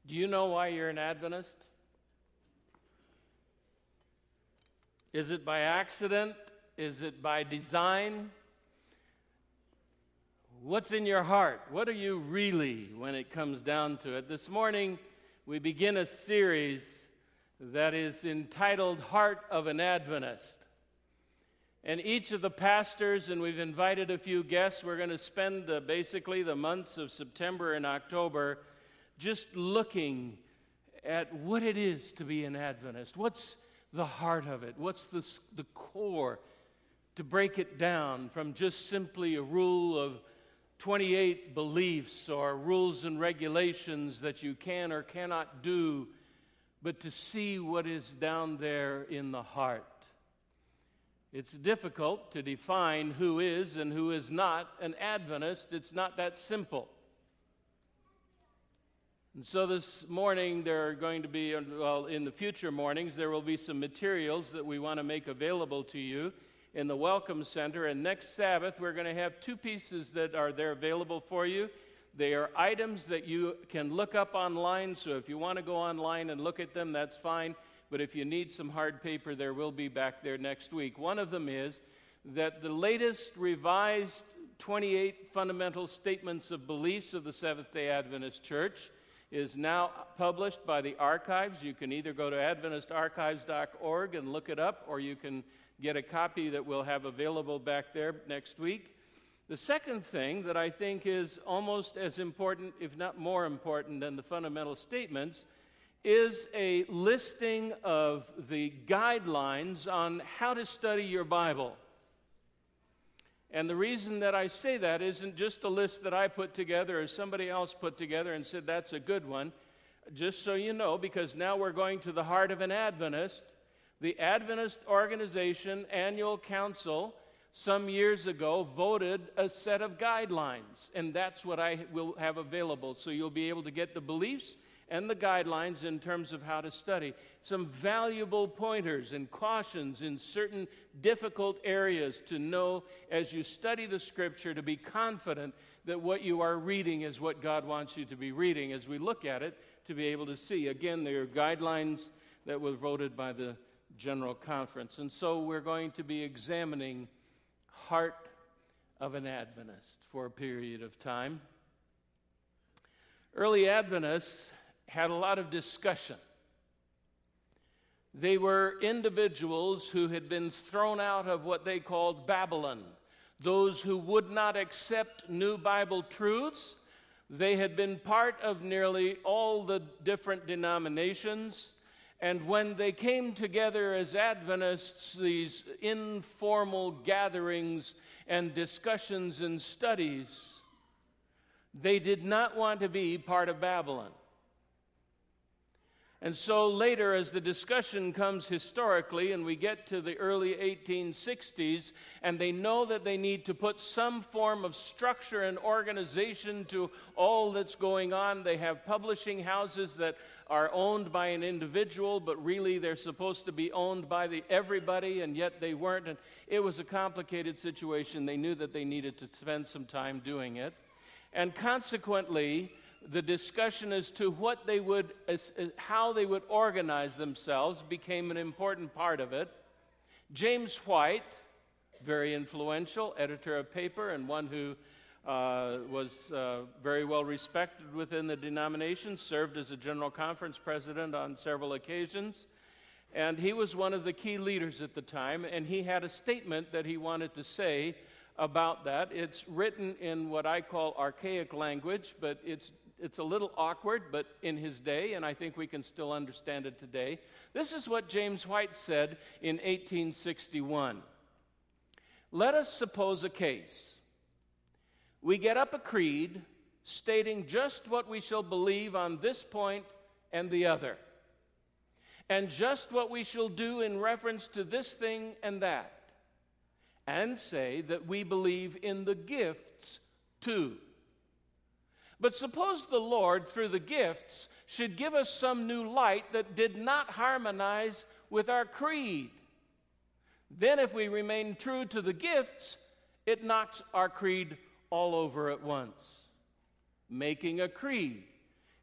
Do you know why you're an Adventist? Is it by accident? Is it by design? What's in your heart? What are you really when it comes down to it? This morning, we begin a series that is entitled Heart of an Adventist. And each of the pastors, and we've invited a few guests, we're going to spend basically the months of September and October just looking at what it is to be an Adventist. What's the heart of it? What's the core? To break it down from just simply a rule of 28 beliefs or rules and regulations that you can or cannot do, but to see what is down there in the heart. It's difficult to define who is and who is not an Adventist. It's not that simple. And so this morning there are going to be, in the future mornings, there will be some materials that we want to make available to you in the Welcome Center. And next Sabbath, we're going to have two pieces that are there available for you. They are items that you can look up online, so if you want to go online and look at them, that's fine. But if you need some hard paper, there will be back there next week. One of them is that the latest revised 28 fundamental statements of beliefs of the Seventh-day Adventist Church is now published by the Archives. You can either go to AdventistArchives.org and look it up, or you can get a copy that we'll have available back there next week. The second thing that I think is almost as important, if not more important than the fundamental statements, is a listing of the guidelines on how to study your Bible. And the reason that I say that isn't just a list that I put together or somebody else put together and said that's a good one. Just so you know, because now we're going to the heart of an Adventist. The Adventist Organization Annual Council some years ago voted a set of guidelines, and that's what I will have available. So you'll be able to get the beliefs and the guidelines in terms of how to study. Some valuable pointers and cautions in certain difficult areas to know as you study the Scripture, to be confident that what you are reading is what God wants you to be reading as we look at it, to be able to see. Again, there are guidelines that were voted by the General Conference. And so we're going to be examining Heart of an Adventist for a period of time. Early Adventists had a lot of discussion. They were individuals who had been thrown out of what they called Babylon, those who would not accept new Bible truths. They had been part of nearly all the different denominations, and when they came together as Adventists, these informal gatherings and discussions and studies, they did not want to be part of Babylon. And so later, as the discussion comes historically, and we get to the early 1860s, and they know that they need to put some form of structure and organization to all that's going on. They have publishing houses that are owned by an individual, but really they're supposed to be owned by everybody, and yet they weren't. And it was a complicated situation. They knew that they needed to spend some time doing it. And consequently, the discussion as to how they would organize themselves became an important part of it. James White, very influential editor of paper and one who was very well respected within the denomination, served as a General Conference president on several occasions, and he was one of the key leaders at the time, and he had a statement that he wanted to say about that. It's written in what I call archaic language, but it's a little awkward, but in his day, and I think we can still understand it today. This is what James White said in 1861. Let us suppose a case. We get up a creed stating just what we shall believe on this point and the other, and just what we shall do in reference to this thing and that, and say that we believe in the gifts too. But suppose the Lord, through the gifts, should give us some new light that did not harmonize with our creed. Then if we remain true to the gifts, it knocks our creed all over at once. Making a creed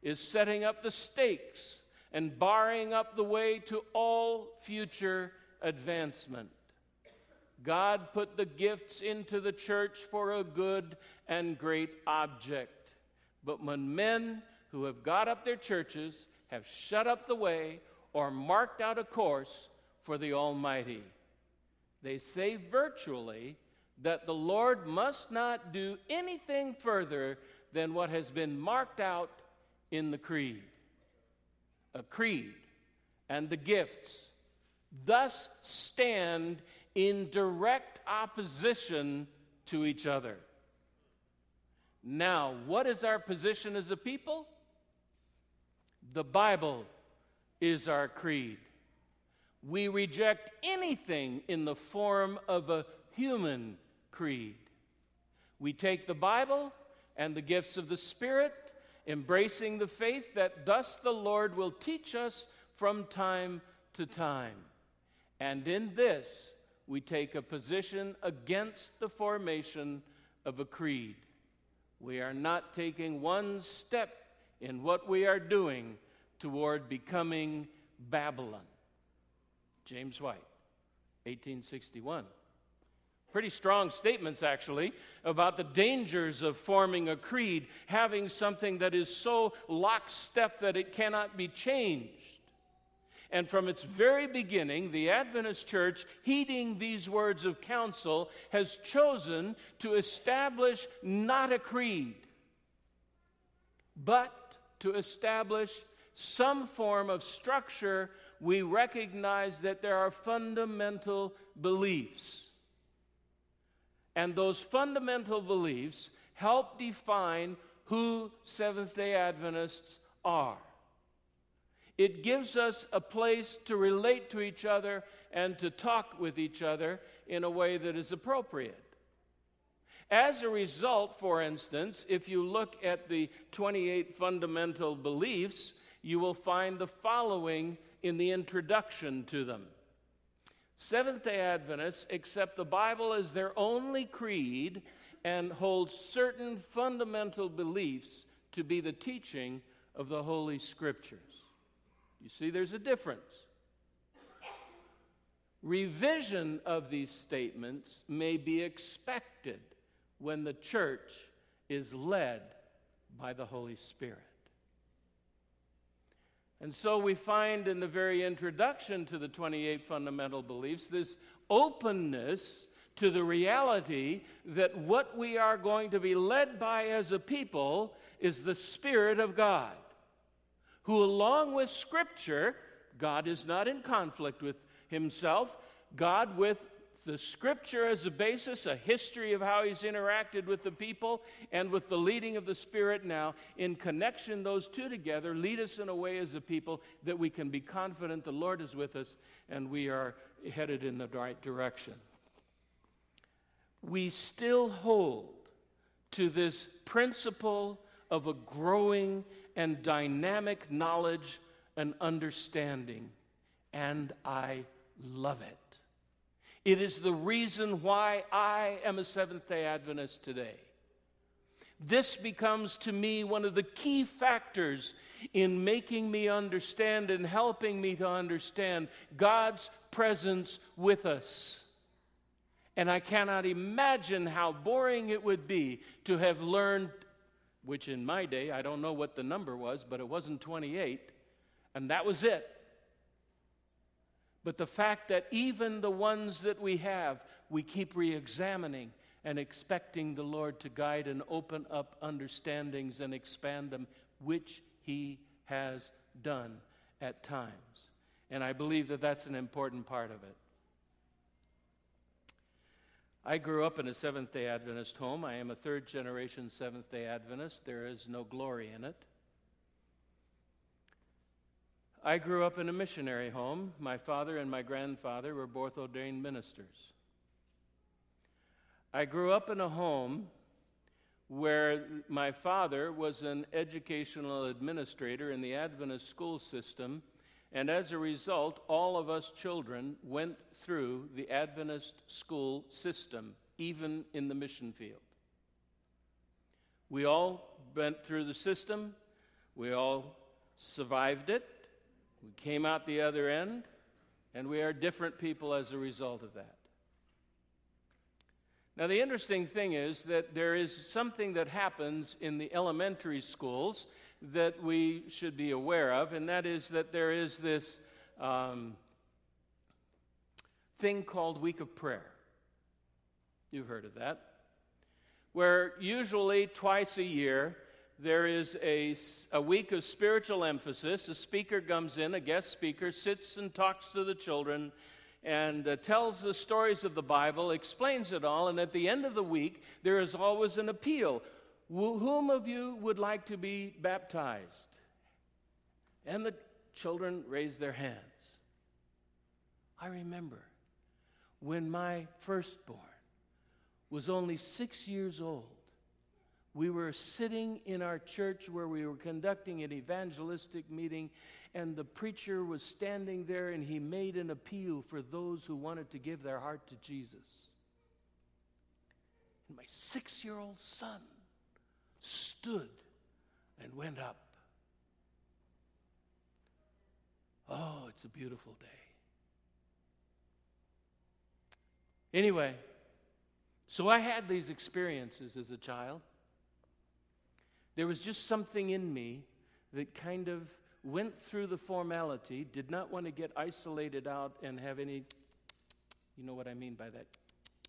is setting up the stakes and barring up the way to all future advancement. God put the gifts into the church for a good and great object. But when men who have got up their churches have shut up the way or marked out a course for the Almighty, they say virtually that the Lord must not do anything further than what has been marked out in the creed. A creed and the gifts thus stand in direct opposition to each other. Now, what is our position as a people? The Bible is our creed. We reject anything in the form of a human creed. We take the Bible and the gifts of the Spirit, embracing the faith that thus the Lord will teach us from time to time. And in this, we take a position against the formation of a creed. We are not taking one step in what we are doing toward becoming Babylon. James White, 1861. Pretty strong statements, actually, about the dangers of forming a creed, having something that is so lockstep that it cannot be changed. And from its very beginning, the Adventist Church, heeding these words of counsel, has chosen to establish not a creed, but to establish some form of structure. We recognize that there are fundamental beliefs. And those fundamental beliefs help define who Seventh-day Adventists are. It gives us a place to relate to each other and to talk with each other in a way that is appropriate. As a result, for instance, if you look at the 28 fundamental beliefs, you will find the following in the introduction to them. Seventh-day Adventists accept the Bible as their only creed and hold certain fundamental beliefs to be the teaching of the Holy Scriptures. You see, there's a difference. Revision of these statements may be expected when the church is led by the Holy Spirit. And so we find in the very introduction to the 28 fundamental beliefs this openness to the reality that what we are going to be led by as a people is the Spirit of God, who along with Scripture, God is not in conflict with himself, God with the Scripture as a basis, a history of how he's interacted with the people, and with the leading of the Spirit now, in connection, those two together lead us in a way as a people that we can be confident the Lord is with us and we are headed in the right direction. We still hold to this principle of a growing and dynamic knowledge and understanding, and I love it. It is the reason why I am a Seventh-day Adventist today. This becomes to me one of the key factors in making me understand and helping me to understand God's presence with us. And I cannot imagine how boring it would be to have learned, which in my day, I don't know what the number was, but it wasn't 28, and that was it. But the fact that even the ones that we have, we keep re-examining and expecting the Lord to guide and open up understandings and expand them, which he has done at times. And I believe that that's an important part of it. I grew up in a Seventh-day Adventist home. I am a third-generation Seventh-day Adventist. There is no glory in it. I grew up in a missionary home. My father and my grandfather were both ordained ministers. I grew up in a home where my father was an educational administrator in the Adventist school system, and as a result, all of us children went through the Adventist school system, even in the mission field. We all went through the system. We all survived it. We came out the other end, and we are different people as a result of that. Now, the interesting thing is that there is something that happens in the elementary schools that we should be aware of, and that is that there is this thing called Week of Prayer. You've heard of that. Where usually twice a year there is a week of spiritual emphasis. A speaker comes in, a guest speaker, sits and talks to the children and tells the stories of the Bible, explains it all, and at the end of the week there is always an appeal. Whom of you would like to be baptized? And the children raise their hands. I remember when my firstborn was only 6 years old, we were sitting in our church where we were conducting an evangelistic meeting, and the preacher was standing there, and he made an appeal for those who wanted to give their heart to Jesus. And my 6-year-old son stood and went up. Oh, it's a beautiful day. Anyway, so I had these experiences as a child. There was just something in me that kind of went through the formality, did not want to get isolated out and have any, you know what I mean by that?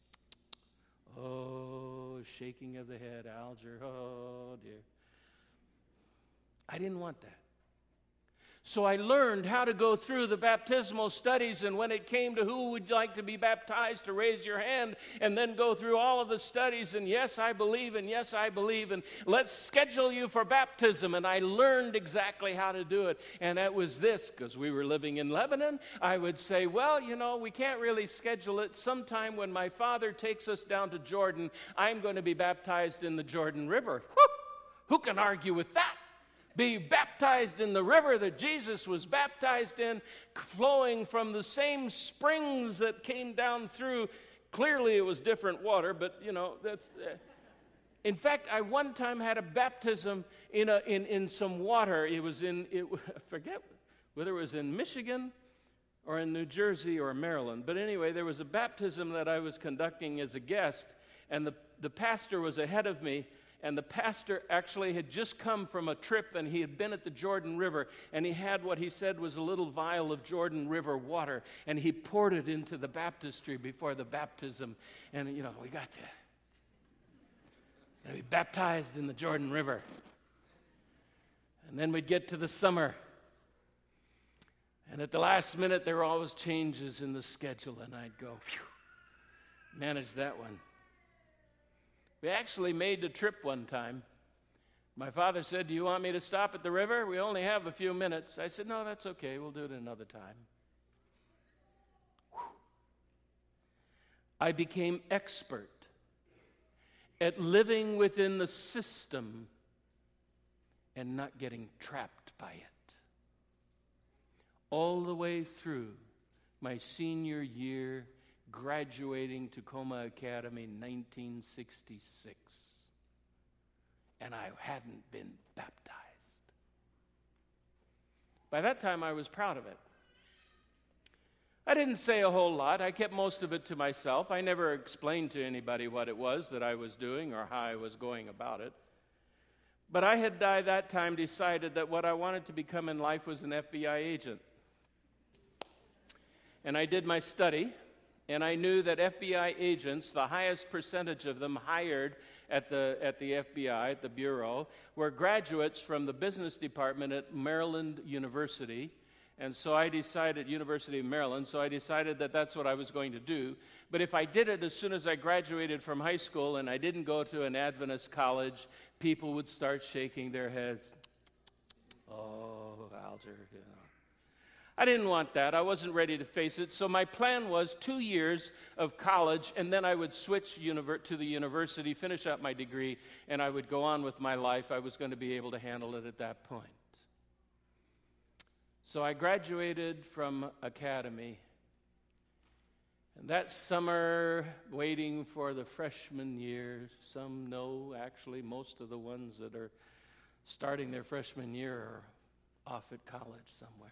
Oh, shaking of the head, Alger, oh dear. I didn't want that. So I learned how to go through the baptismal studies, and when it came to who would like to be baptized, to raise your hand, and then go through all of the studies, and yes, I believe, and yes, I believe, and let's schedule you for baptism. And I learned exactly how to do it. And it was this, because we were living in Lebanon, I would say, well, you know, we can't really schedule it. Sometime when my father takes us down to Jordan, I'm going to be baptized in the Jordan River. Whew! Who can argue with that? Be baptized in the river that Jesus was baptized in, flowing from the same springs that came down through. Clearly it was different water, but you know, that's... In fact, I one time had a baptism in some water. It was I forget whether it was in Michigan or in New Jersey or Maryland. But anyway, there was a baptism that I was conducting as a guest, and the pastor was ahead of me. And the pastor actually had just come from a trip, and he had been at the Jordan River, and he had what he said was a little vial of Jordan River water, and he poured it into the baptistry before the baptism. And, you know, we got to be baptized in the Jordan River. And then we'd get to the summer. And at the last minute, there were always changes in the schedule, and I'd go, phew, manage that one. We actually made the trip one time. My father said, do you want me to stop at the river? We only have a few minutes. I said, no, that's okay. We'll do it another time. Whew. I became expert at living within the system and not getting trapped by it. All the way through my senior year, graduating Tacoma Academy in 1966, and I hadn't been baptized. By that time, I was proud of it. I didn't say a whole lot. I kept most of it to myself. I never explained to anybody what it was that I was doing or how I was going about it. But I had by that time decided that what I wanted to become in life was an FBI agent. And I did my study. And I knew that FBI agents, the highest percentage of them hired at the FBI, at the Bureau, were graduates from the business department at Maryland University. And so I decided, University of Maryland, so I decided that that's what I was going to do. But if I did it as soon as I graduated from high school and I didn't go to an Adventist college, people would start shaking their heads. Oh, Alger, you know. I didn't want that. I wasn't ready to face it. So my plan was 2 years of college, and then I would switch to the university, finish up my degree, and I would go on with my life. I was going to be able to handle it at that point. So I graduated from academy. And that summer, waiting for the freshman year, some know, actually, most of the ones that are starting their freshman year or off at college somewhere.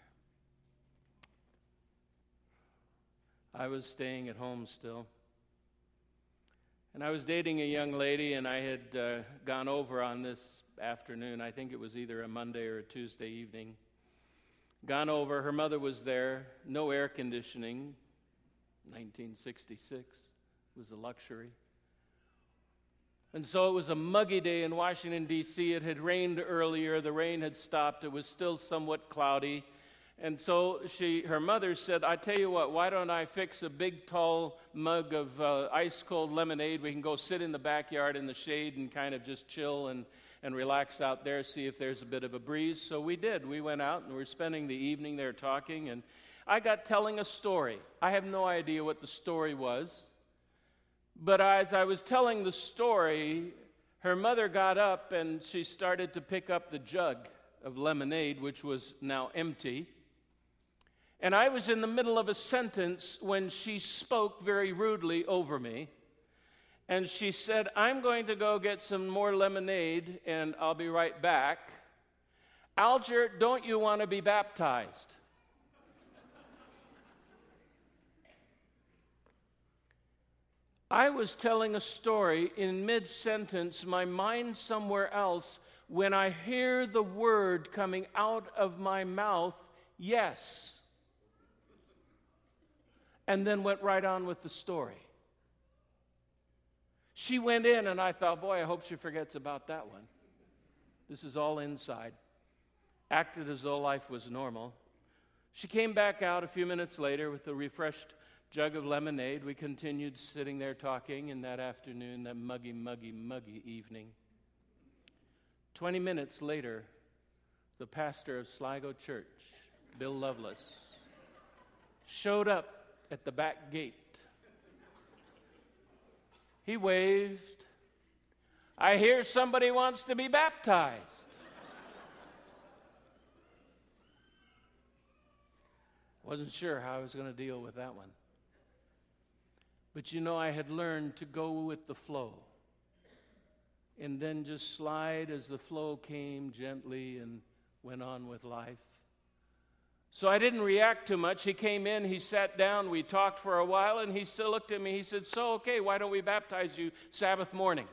I was staying at home still. And I was dating a young lady, and I had gone over on this afternoon. I think it was either a Monday or a Tuesday evening. Gone over. Her mother was there. No air conditioning. 1966 was a luxury. And so it was a muggy day in Washington, D.C. It had rained earlier. The rain had stopped. It was still somewhat cloudy. And so her mother said, I tell you what, why don't I fix a big, tall mug of ice-cold lemonade? We can go sit in the backyard in the shade and kind of just chill and relax out there, see if there's a bit of a breeze. So we did. We went out, and we were spending the evening there talking, and I got telling a story. I have no idea what the story was. But as I was telling the story, her mother got up, and she started to pick up the jug of lemonade, which was now empty. And I was in the middle of a sentence when she spoke very rudely over me. And she said, I'm going to go get some more lemonade, and I'll be right back. Alger, don't you want to be baptized? I was telling a story in mid-sentence, my mind somewhere else, when I hear the word coming out of my mouth, yes. And then went right on with the story. She went in, and I thought, boy, I hope she forgets about that one. This is all inside. Acted as though life was normal. She came back out a few minutes later with a refreshed jug of lemonade. We continued sitting there talking in that afternoon, that muggy, muggy, muggy evening. 20 minutes later, the pastor of Sligo Church, Bill Lovelace, showed up at the back gate. He waved. I hear somebody wants to be baptized. Wasn't sure how I was going to deal with that one. But you know, I had learned to go with the flow and then just slide as the flow came gently and went on with life. So I didn't react too much. He came in, he sat down, we talked for a while, and he still looked at me. He said, so, okay, why don't we baptize you Sabbath morning?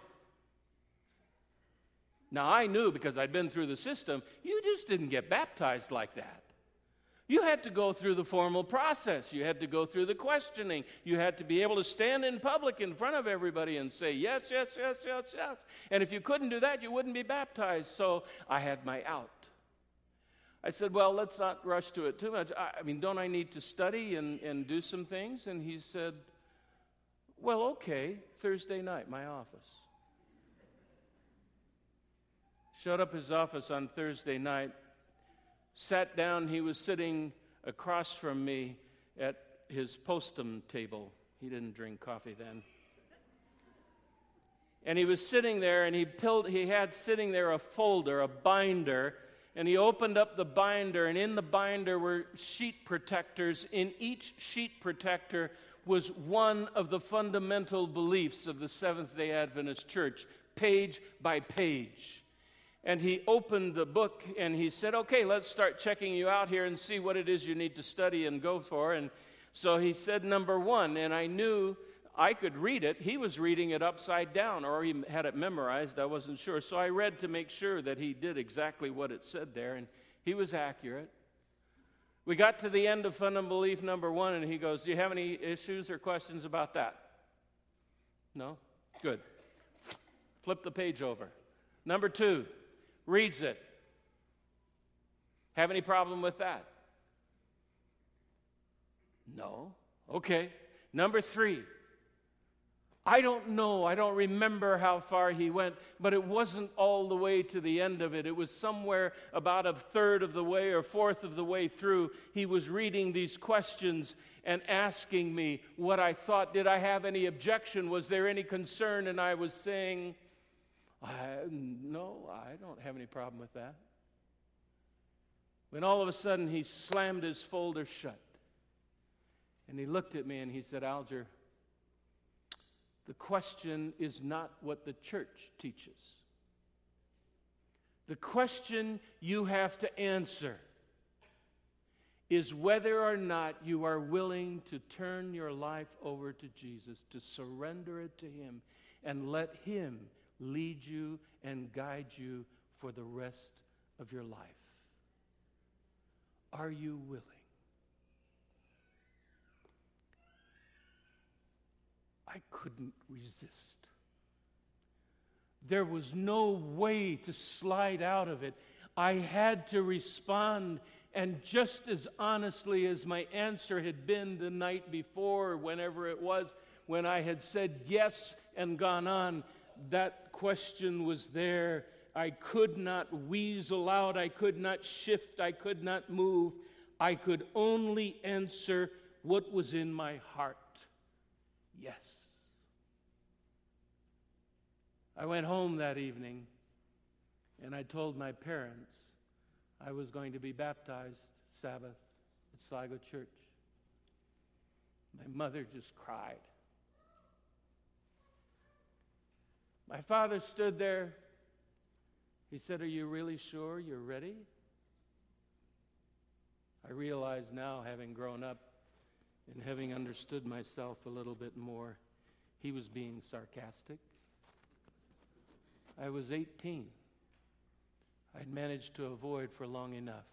Now, I knew because I'd been through the system, you just didn't get baptized like that. You had to go through the formal process. You had to go through the questioning. You had to be able to stand in public in front of everybody and say, yes, yes, yes, yes, yes. And if you couldn't do that, you wouldn't be baptized. So I had my out. I said, well, let's not rush to it too much. I mean, don't I need to study and do some things? And he said, well, okay, Thursday night, my office. Showed up his office on Thursday night, sat down. He was sitting across from me at his postum table. He didn't drink coffee then. And he was sitting there, and he had sitting there a folder, a binder. And he opened up the binder, and in the binder were sheet protectors. In each sheet protector was one of the fundamental beliefs of the Seventh-day Adventist Church, page by page. And he opened the book, and he said, okay, let's start checking you out here and see what it is you need to study and go for. And so he said number 1, and I knew I could read it. He was reading it upside down, or he had it memorized. I wasn't sure. So I read to make sure that he did exactly what it said there, and he was accurate. We got to the end of fundamental belief number 1, and he goes, do you have any issues or questions about that? No? Good. Flip the page over. Number 2, reads it. Have any problem with that? No? Okay. Number 3, I don't know, I don't remember how far he went, but it wasn't all the way to the end of it. It was somewhere about a third of the way or fourth of the way through. He was reading these questions and asking me what I thought. Did I have any objection? Was there any concern? And I was saying, no, I don't have any problem with that. When all of a sudden he slammed his folder shut. And he looked at me and he said, Alger, the question is not what the church teaches. The question you have to answer is whether or not you are willing to turn your life over to Jesus, to surrender it to Him, and let Him lead you and guide you for the rest of your life. Are you willing? I couldn't resist. There was no way to slide out of it. I had to respond, and just as honestly as my answer had been the night before, or whenever it was, when I had said yes and gone on, that question was there. I could not weasel out. I could not shift. I could not move. I could only answer what was in my heart. Yes. I went home that evening, and I told my parents I was going to be baptized Sabbath at Sligo Church. My mother just cried. My father stood there. He said, "Are you really sure you're ready?" I realize now, having grown up and having understood myself a little bit more, he was being sarcastic. I was 18. I'd managed to avoid for long enough.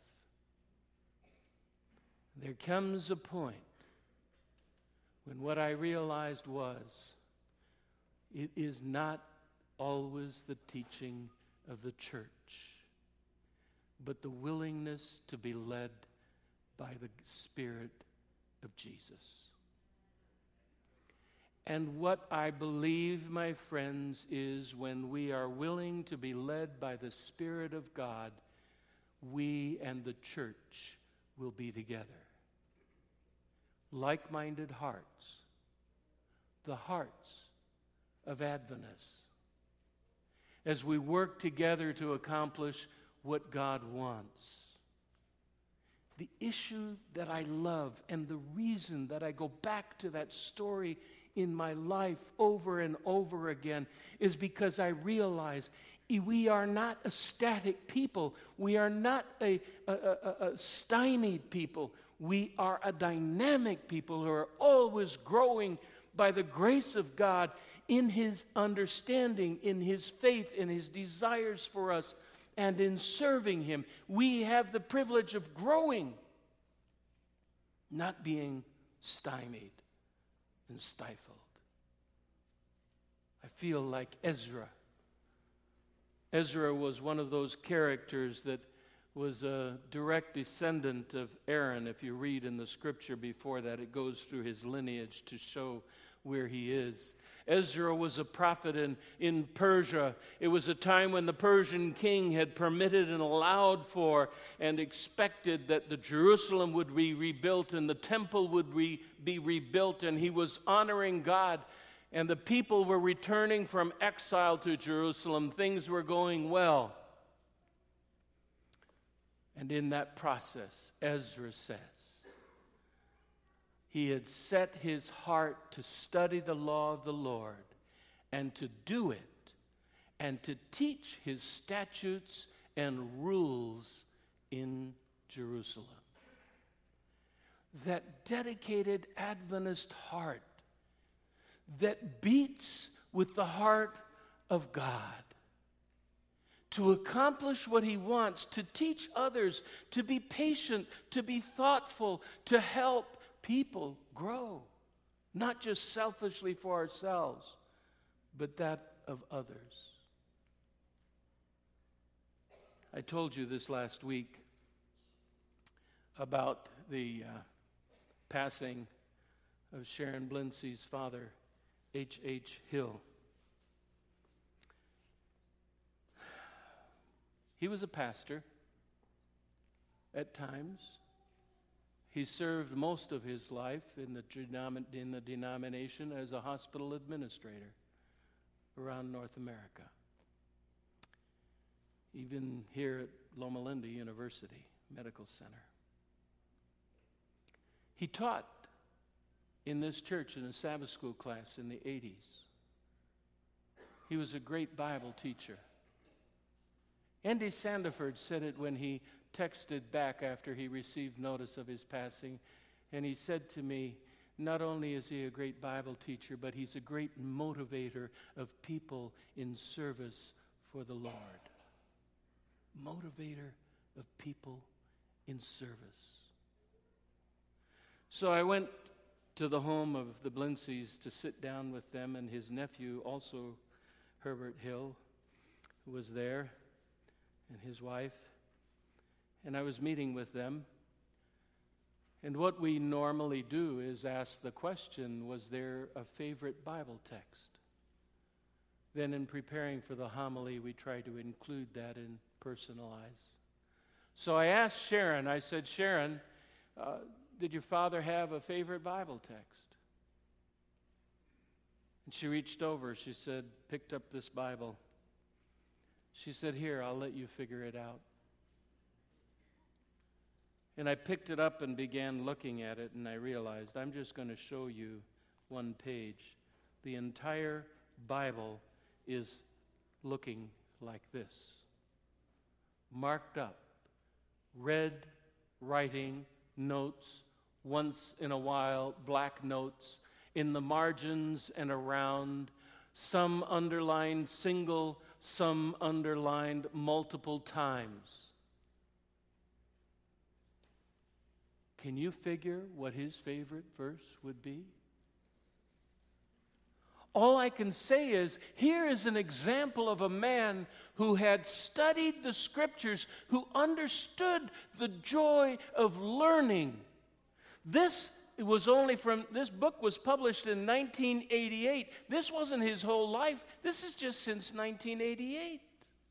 There comes a point when what I realized was, it is not always the teaching of the church, but the willingness to be led by the Spirit of Jesus. And what I believe, my friends, is when we are willing to be led by the Spirit of God, we and the church will be together. Like-minded hearts, the hearts of Adventists, as we work together to accomplish what God wants. The issue that I love, and the reason that I go back to that story in my life over and over again, is because I realize we are not a static people. We are not a stymied people. We are a dynamic people who are always growing by the grace of God in His understanding, in His faith, in His desires for us, and in serving Him. We have the privilege of growing, not being stymied and stifled. I feel like Ezra. Ezra was one of those characters that was a direct descendant of Aaron. If you read in the scripture before that, it goes through his lineage to show where he is. Ezra was a prophet in Persia. It was a time when the Persian king had permitted and allowed for and expected that the Jerusalem would be rebuilt and the temple would be rebuilt, and he was honoring God. And the people were returning from exile to Jerusalem. Things were going well. And in that process, Ezra says, he had set his heart to study the law of the Lord and to do it and to teach His statutes and rules in Jerusalem. That dedicated Adventist heart that beats with the heart of God to accomplish what He wants, to teach others, to be patient, to be thoughtful, to help people grow, not just selfishly for ourselves, but that of others. I told you this last week about the passing of Sharon Blindsey's father, H.H. Hill. He was a pastor at times. He served most of his life in the denomination as a hospital administrator around North America, even here at Loma Linda University Medical Center. He taught in this church in a Sabbath school class in the 80s. He was a great Bible teacher. Andy Sandiford said it when he texted back after he received notice of his passing, and he said to me, not only is he a great Bible teacher, but he's a great motivator of people in service for the Lord. Motivator of people in service. So I went to the home of the Blincys to sit down with them, and his nephew, also Herbert Hill, who was there, and his wife. And I was meeting with them. And what we normally do is ask the question, was there a favorite Bible text? Then in preparing for the homily, we try to include that and personalize. So I asked Sharon, I said, Sharon, did your father have a favorite Bible text? And she reached over, she said, picked up this Bible. She said, here, I'll let you figure it out. And I picked it up and began looking at it, and I realized I'm just going to show you one page. The entire Bible is looking like this. Marked up, red writing, notes, once in a while, black notes, in the margins and around, some underlined single, some underlined multiple times. Can you figure what his favorite verse would be? All I can say is, here is an example of a man who had studied the Scriptures, who understood the joy of learning. This book was published in 1988. This wasn't his whole life. This is just since 1988.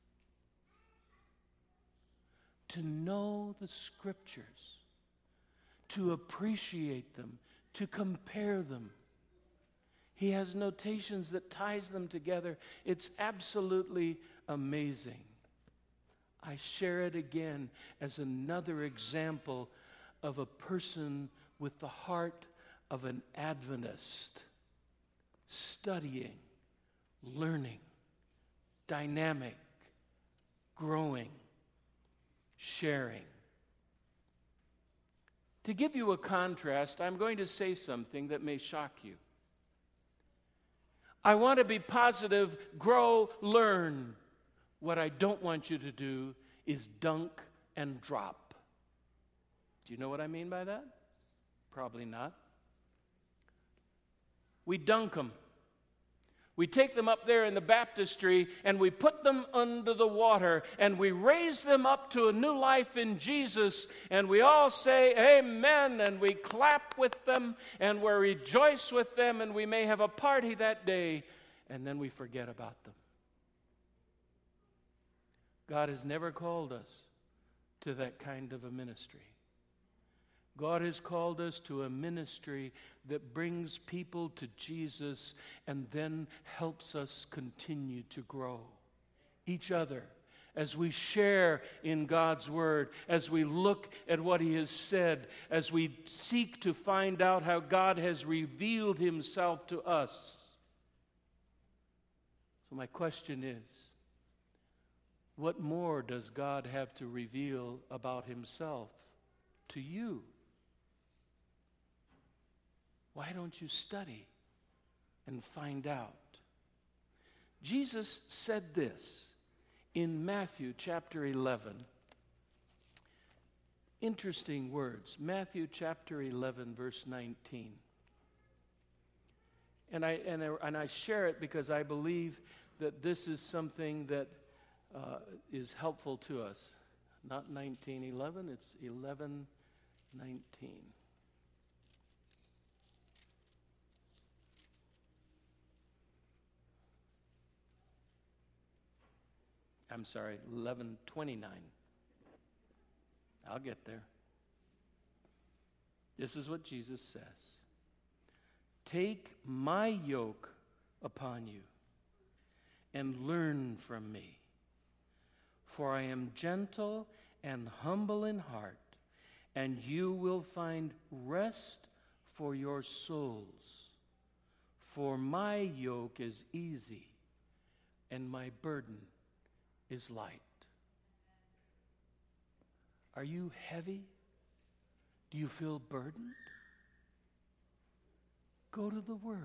To know the Scriptures, to appreciate them, to compare them. He has notations that ties them together. It's absolutely amazing. I share it again as another example of a person with the heart of an Adventist, studying, learning, dynamic, growing, sharing. To give you a contrast, I'm going to say something that may shock you. I want to be positive, grow, learn. What I don't want you to do is dunk and drop. Do you know what I mean by that? Probably not. We dunk them. We take them up there in the baptistry and we put them under the water and we raise them up to a new life in Jesus, and we all say amen, and we clap with them and we rejoice with them, and we may have a party that day, and then we forget about them. God has never called us to that kind of a ministry. God has called us to a ministry that brings people to Jesus and then helps us continue to grow each other as we share in God's Word, as we look at what He has said, as we seek to find out how God has revealed Himself to us. So my question is, what more does God have to reveal about Himself to you? Why don't you study and find out? Jesus said this in Matthew chapter 11. Interesting words. Matthew chapter 11, verse 19. And I share it because I believe that this is something that is helpful to us. Not 19:11, it's 11:19. I'm sorry, 11:29. I'll get there. This is what Jesus says. Take my yoke upon you and learn from me, for I am gentle and humble in heart, and you will find rest for your souls. For my yoke is easy and my burden is light. Are you heavy? Do you feel burdened? Go to the Word.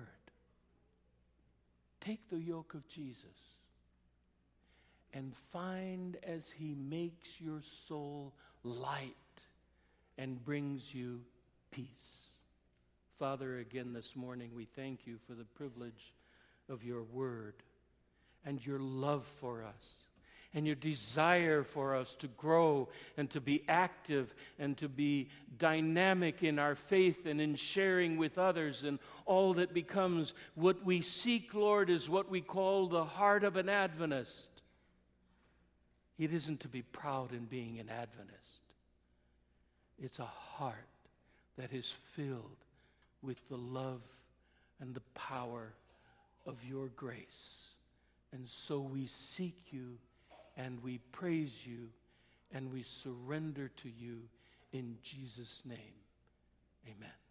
Take the yoke of Jesus and find as He makes your soul light and brings you peace. Father, again this morning we thank you for the privilege of your Word and your love for us and your desire for us to grow and to be active and to be dynamic in our faith and in sharing with others, and all that becomes what we seek, Lord, is what we call the heart of an Adventist. It isn't to be proud in being an Adventist. It's a heart that is filled with the love and the power of your grace. And so we seek you and we praise you and we surrender to you in Jesus' name. Amen.